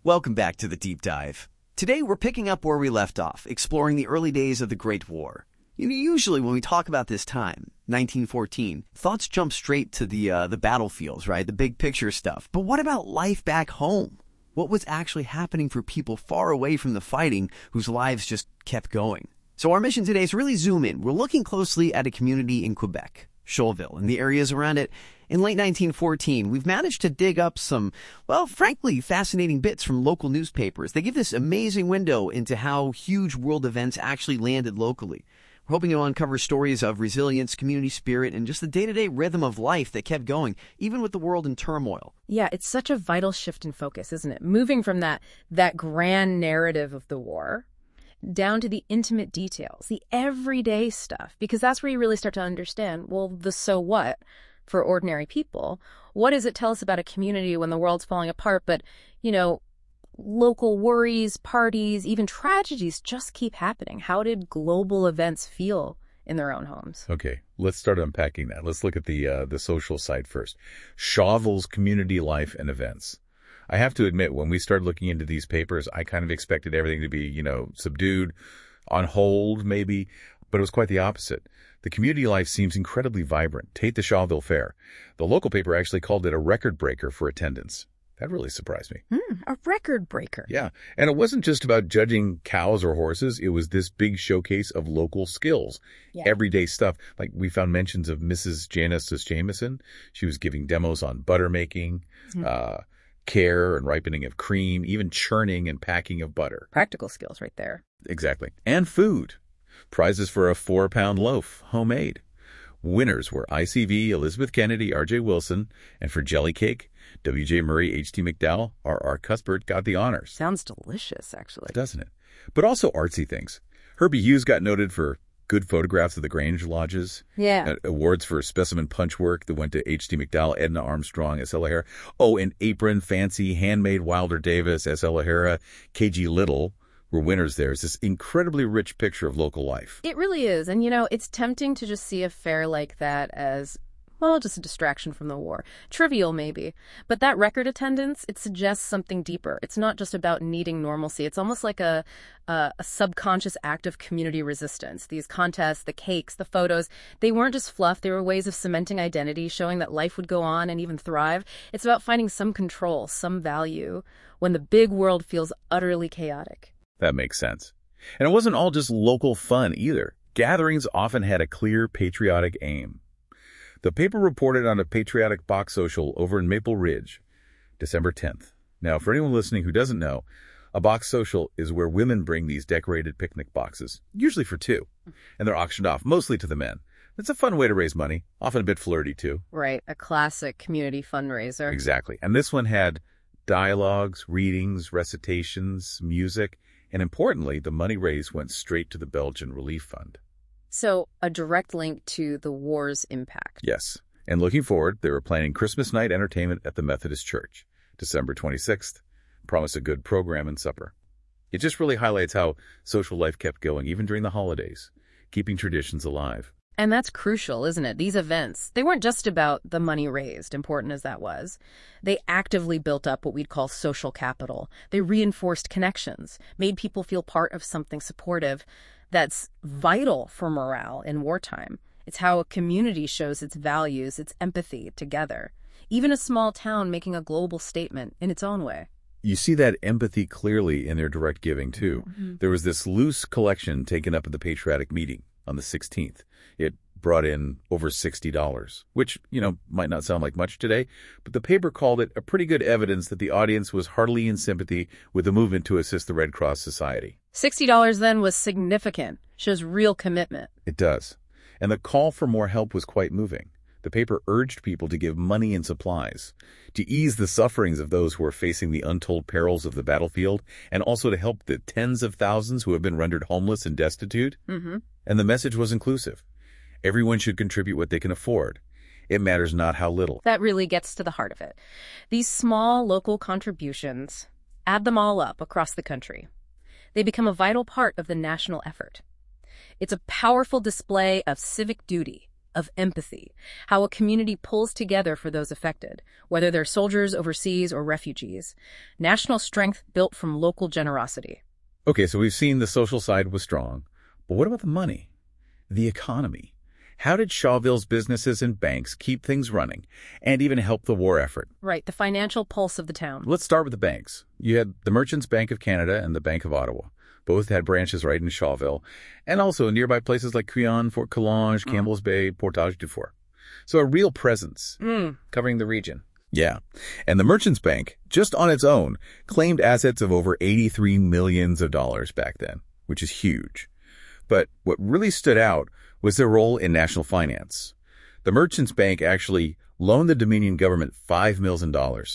Welcome back to the Deep Dive. Today we're picking up where we left off, exploring the early days of the Great War. Usually when we talk about this time, 1914, thoughts jump straight to the battlefields, right? The big picture stuff. But what about life back home? What was actually happening for people far away from the fighting whose lives just kept going? So our mission today is really zoom in. We're looking closely at a community in Quebec, Shoalville, and the areas around it. In late 1914, we've managed to dig up some, well, frankly, fascinating bits from local newspapers. They give this amazing window into how huge world events actually landed locally. We're hoping to uncover stories of resilience, community spirit, and just the day-to-day rhythm of life that kept going, even with the world in turmoil. Yeah, it's such a vital shift in focus, isn't it? Moving from that grand narrative of the war down to the intimate details, the everyday stuff, because that's where you really start to understand, well, the so what for ordinary people. What does it tell us about a community when the world's falling apart? But, local worries, parties, even tragedies just keep happening. How did global events feel in their own homes? Okay, let's start unpacking that. Let's look at the social side first. Shoalville's community life and events. I have to admit, when we started looking into these papers, I kind of expected everything to be, subdued, on hold maybe, but it was quite the opposite. The community life seems incredibly vibrant. Take the Shoalville Fair. The local paper actually called it a record breaker for attendance. That really surprised me. A record breaker. Yeah. And it wasn't just about judging cows or horses. It was this big showcase of local skills, everyday stuff. Like we found mentions of Mrs. Janice Jameson. She was giving demos on butter making, care and ripening of cream, even churning and packing of butter. Practical skills right there. Exactly. And food. Prizes for a 4-pound loaf, homemade. Winners were ICV, Elizabeth Kennedy, R.J. Wilson, and for jelly cake, W.J. Murray, H.T. McDowell, R.R. Cuthbert got the honors. Sounds delicious, actually. Doesn't it? But also artsy things. Herbie Hughes got noted for good photographs of the Grange Lodges. Yeah. Awards for specimen punch work that went to H.T. McDowell, Edna Armstrong, S.L. O'Hara. Oh, and apron, fancy, handmade Wilder Davis, S.L. O'Hara, K.G. Little were winners there. It's this incredibly rich picture of local life. It really is. And, it's tempting to just see a fair like that as, well, just a distraction from the war. Trivial, maybe. But that record attendance, it suggests something deeper. It's not just about needing normalcy. It's almost like a subconscious act of community resistance. These contests, the cakes, the photos, they weren't just fluff. They were ways of cementing identity, showing that life would go on and even thrive. It's about finding some control, some value, when the big world feels utterly chaotic. That makes sense. And it wasn't all just local fun either. Gatherings often had a clear patriotic aim. The paper reported on a patriotic box social over in Maple Ridge, December 10th. Now, for anyone listening who doesn't know, a box social is where women bring these decorated picnic boxes, usually for two, and they're auctioned off, mostly to the men. It's a fun way to raise money, often a bit flirty too. Right, a classic community fundraiser. Exactly. And this one had dialogues, readings, recitations, music, and importantly, the money raised went straight to the Belgian Relief Fund. So a direct link to the war's impact. Yes. And looking forward, they were planning Christmas night entertainment at the Methodist Church, December 26th. Promise a good program and supper. It just really highlights how social life kept going, even during the holidays, keeping traditions alive. And that's crucial, isn't it? These events, they weren't just about the money raised, important as that was. They actively built up what we'd call social capital. They reinforced connections, made people feel part of something supportive that's vital for morale in wartime. It's how a community shows its values, its empathy together. Even a small town making a global statement in its own way. You see that empathy clearly in their direct giving, too. There was this loose collection taken up at the patriotic meeting on the 16th. It brought in over $60, which, might not sound like much today, but the paper called it a pretty good evidence that the audience was heartily in sympathy with the movement to assist the Red Cross Society. $60 then was significant, shows real commitment. It does. And the call for more help was quite moving. The paper urged people to give money and supplies, to ease the sufferings of those who are facing the untold perils of the battlefield, and also to help the tens of thousands who have been rendered homeless and destitute. And the message was inclusive. Everyone should contribute what they can afford. It matters not how little. That really gets to the heart of it. These small local contributions, add them all up across the country. They become a vital part of the national effort. It's a powerful display of civic duty, of empathy, how a community pulls together for those affected, whether they're soldiers overseas or refugees. National strength built from local generosity. Okay, so we've seen the social side was strong, but what about the money? The economy? How did Shawville's businesses and banks keep things running and even help the war effort? Right, the financial pulse of the town. Let's start with the banks. You had the Merchants Bank of Canada and the Bank of Ottawa. Both had branches right in Shawville, and also nearby places like Crillon, Fort Collonges, Campbell's Bay, Portage du Fort. So a real presence covering the region. Yeah. And the Merchants Bank, just on its own, claimed assets of over $83 million back then, which is huge. But what really stood out was their role in national finance. The Merchants Bank actually loaned the Dominion government $5 million.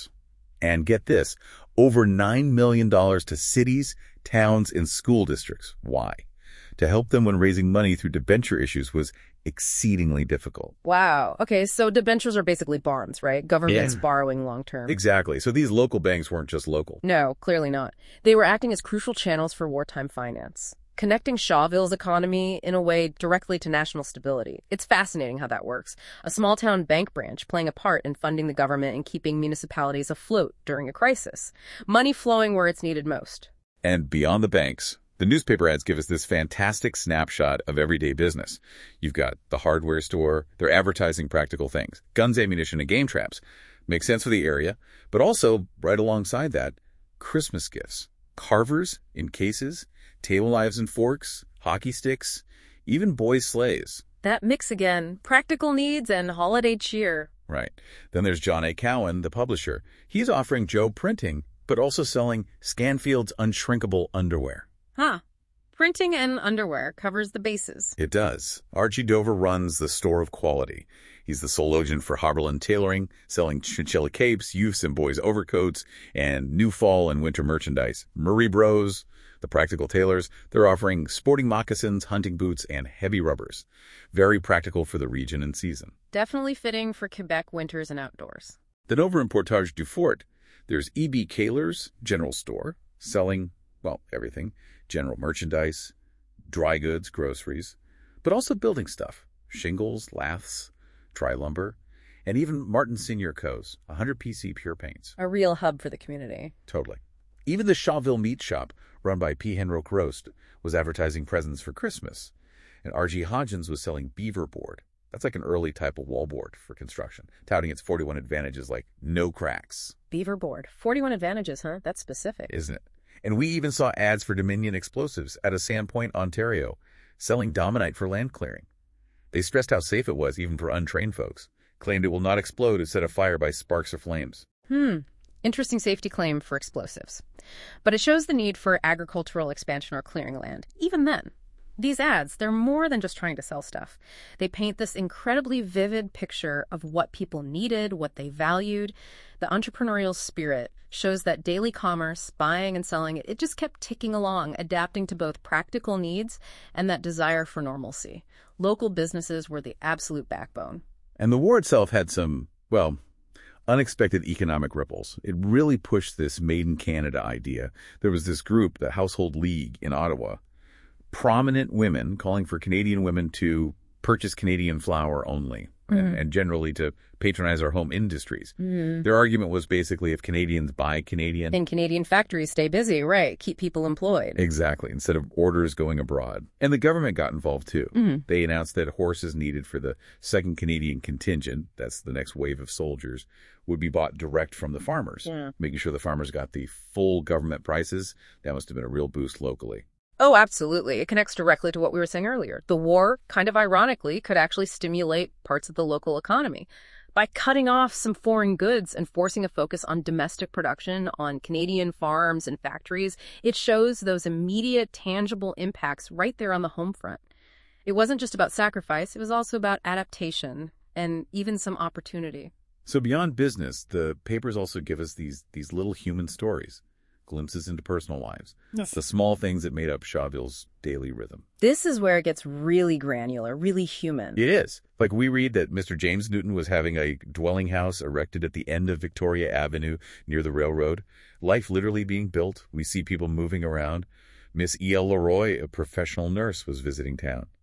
And get this, over $9 million to cities, towns, and school districts. Why? To help them when raising money through debenture issues was exceedingly difficult. Wow. Okay, so debentures are basically bonds, right? Governments borrowing long-term. Exactly. So these local banks weren't just local. No, clearly not. They were acting as crucial channels for wartime finance, connecting Shawville's economy in a way directly to national stability. It's fascinating how that works. A small-town bank branch playing a part in funding the government and keeping municipalities afloat during a crisis. Money flowing where it's needed most. And beyond the banks, the newspaper ads give us this fantastic snapshot of everyday business. You've got the hardware store. They're advertising practical things. Guns, ammunition, and game traps. Makes sense for the area. But also, right alongside that, Christmas gifts. Carvers in cases, table knives and forks, hockey sticks, even boys' sleighs. That mix again. Practical needs and holiday cheer. Right. Then there's John A. Cowan, the publisher. He's offering Joe printing, but also selling Scanfield's unshrinkable underwear. Huh. Printing and underwear covers the bases. It does. Archie Dover runs the Store of Quality. He's the sole agent for Haberlin Tailoring, selling chinchilla capes, youths and boys' overcoats, and new fall and winter merchandise. Murray Bros, the practical tailors, they're offering sporting moccasins, hunting boots, and heavy rubbers. Very practical for the region and season. Definitely fitting for Quebec winters and outdoors. Then over in Portage du Fort, there's E.B. Kaler's General Store, selling, well, everything. General merchandise, dry goods, groceries, but also building stuff. Shingles, laths, tri-lumber, and even Martin Senior Co's, 100 PC pure paints. A real hub for the community. Totally. Even the Shawville Meat Shop, run by P. Henrock Roast, was advertising presents for Christmas. And R.G. Hodgins was selling beaver board. That's like an early type of wallboard for construction, touting its 41 advantages like no cracks. Beaver board. 41 advantages, huh? That's specific. Isn't it? And we even saw ads for Dominion Explosives out of Sandpoint, Ontario, selling Dominite for land clearing. They stressed how safe it was even for untrained folks, claimed it will not explode if set afire by sparks or flames. Interesting safety claim for explosives. But it shows the need for agricultural expansion or clearing land. Even then, these ads, they're more than just trying to sell stuff. They paint this incredibly vivid picture of what people needed, what they valued. The entrepreneurial spirit shows that daily commerce, buying and selling, it just kept ticking along, adapting to both practical needs and that desire for normalcy. Local businesses were the absolute backbone. And the war itself had some, well, unexpected economic ripples. It really pushed this Made in Canada idea. There was this group, the Household League in Ottawa, prominent women calling for Canadian women to purchase Canadian flour only and generally to patronize our home industries. Their argument was basically if Canadians buy Canadian... And Canadian factories stay busy, right? Keep people employed. Exactly, instead of orders going abroad. And the government got involved too. They announced that horses needed for the 2nd Canadian contingent, that's the next wave of soldiers, would be bought direct from the farmers, making sure the farmers got the full government prices. That must have been a real boost locally. Oh, absolutely. It connects directly to what we were saying earlier. The war, kind of ironically, could actually stimulate parts of the local economy. By cutting off some foreign goods and forcing a focus on domestic production, on Canadian farms and factories, it shows those immediate, tangible impacts right there on the home front. It wasn't just about sacrifice, it was also about adaptation and even some opportunity. So beyond business, the papers also give us these little human stories. Glimpses into personal lives. Yes. The small things that made up Shawville's daily rhythm. This is where it gets really granular, really human. It is. Like we read that Mr. James Newton was having a dwelling house erected at the end of Victoria Avenue near the railroad. Life literally being built. We see people moving around. Miss E.L. Leroy, a professional nurse, was visiting town.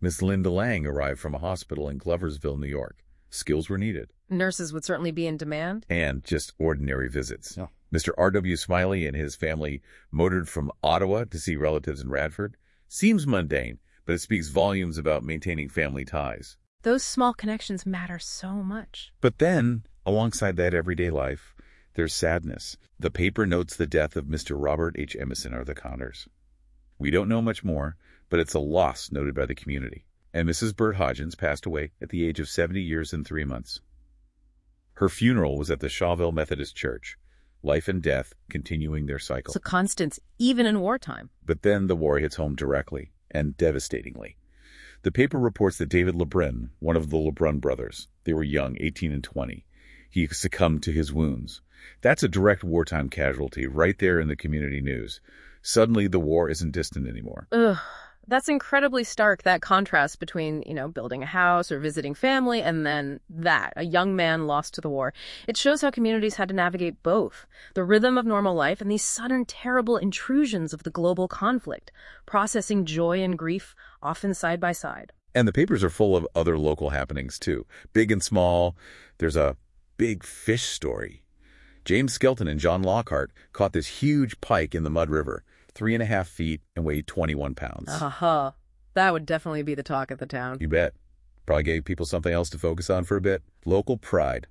Miss Linda Lang arrived from a hospital in Gloversville, New York. Skills were needed. Nurses would certainly be in demand. And just ordinary visits. Yeah. Mr. R.W. Smiley and his family motored from Ottawa to see relatives in Radford. Seems mundane, but it speaks volumes about maintaining family ties. Those small connections matter so much. But then, alongside that everyday life, there's sadness. The paper notes the death of Mr. Robert H. Emerson of the Connors. We don't know much more, but it's a loss noted by the community. And Mrs. Burt Hodgins passed away at the age of 70 years and 3 months. Her funeral was at the Shawville Methodist Church. Life and death continuing their cycle. It's a constant, even in wartime. But then the war hits home directly and devastatingly. The paper reports that David Lebrun, one of the Lebrun brothers, they were young, 18 and 20, he succumbed to his wounds. That's a direct wartime casualty right there in the community news. Suddenly the war isn't distant anymore. Ugh. That's incredibly stark, that contrast between, building a house or visiting family and then that, a young man lost to the war. It shows how communities had to navigate both, the rhythm of normal life and these sudden terrible intrusions of the global conflict, processing joy and grief often side by side. And the papers are full of other local happenings too, big and small. There's a big fish story. James Skelton and John Lockhart caught this huge pike in the Mud River. 3.5 feet and weighed 21 pounds. That would definitely be the talk of the town. You bet. Probably gave people something else to focus on for a bit. Local pride.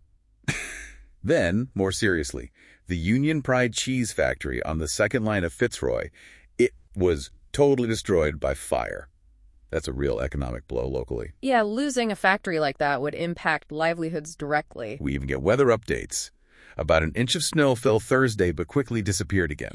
Then, more seriously, the Union Pride Cheese Factory on the second line of Fitzroy, it was totally destroyed by fire. That's a real economic blow locally. Yeah, losing a factory like that would impact livelihoods directly. We even get weather updates. About an inch of snow fell Thursday but quickly disappeared again.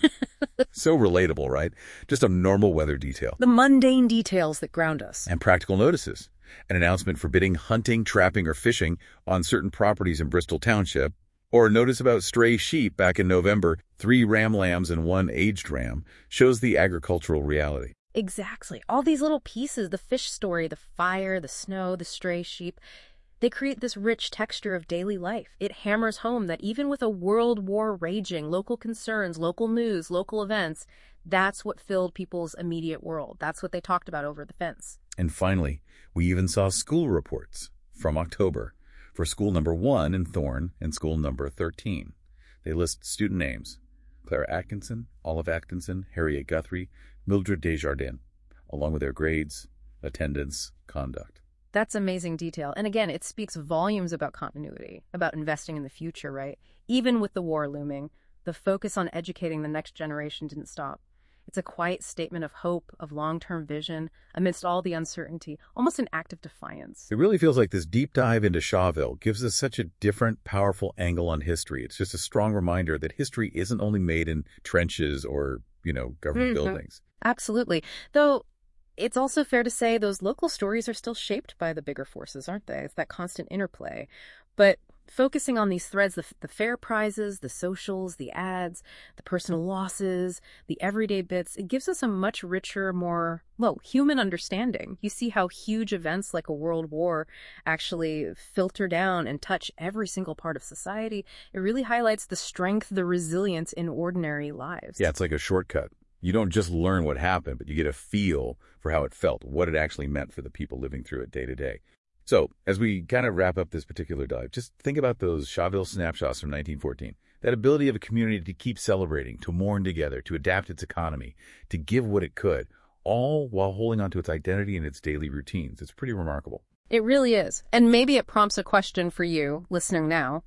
So relatable, right? Just a normal weather detail. The mundane details that ground us. And practical notices. An announcement forbidding hunting, trapping, or fishing on certain properties in Bristol Township. Or a notice about stray sheep back in November, 3 ram lambs and 1 aged ram, shows the agricultural reality. Exactly. All these little pieces, the fish story, the fire, the snow, the stray sheep, they create this rich texture of daily life. It hammers home that even with a world war raging, local concerns, local news, local events, that's what filled people's immediate world. That's what they talked about over the fence. And finally, we even saw school reports from October for school number 1 in Thorne and school number 13. They list student names: Clara Atkinson, Olive Atkinson, Harriet Guthrie, Mildred Desjardins, along with their grades, attendance, conduct. That's amazing detail. And again, it speaks volumes about continuity, about investing in the future, right? Even with the war looming, the focus on educating the next generation didn't stop. It's a quiet statement of hope, of long-term vision, amidst all the uncertainty, almost an act of defiance. It really feels like this deep dive into Shawville gives us such a different, powerful angle on history. It's just a strong reminder that history isn't only made in trenches or, government buildings. Absolutely. Though it's also fair to say those local stories are still shaped by the bigger forces, aren't they? It's that constant interplay. But focusing on these threads, the fair prizes, the socials, the ads, the personal losses, the everyday bits, it gives us a much richer, more, human understanding. You see how huge events like a world war actually filter down and touch every single part of society. It really highlights the strength, the resilience in ordinary lives. Yeah, it's like a shortcut. You don't just learn what happened, but you get a feel for how it felt, what it actually meant for the people living through it day to day. So, as we kind of wrap up this particular dive, just think about those Shawville snapshots from 1914. That ability of a community to keep celebrating, to mourn together, to adapt its economy, to give what it could, all while holding on to its identity and its daily routines. It's pretty remarkable. It really is. And maybe it prompts a question for you, listening now.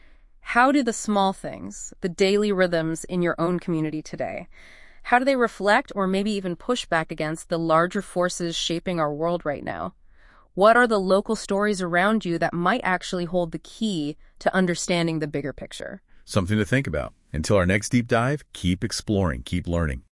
How do the small things, the daily rhythms in your own community today, how do they reflect or maybe even push back against the larger forces shaping our world right now? What are the local stories around you that might actually hold the key to understanding the bigger picture? Something to think about. Until our next deep dive, keep exploring, keep learning.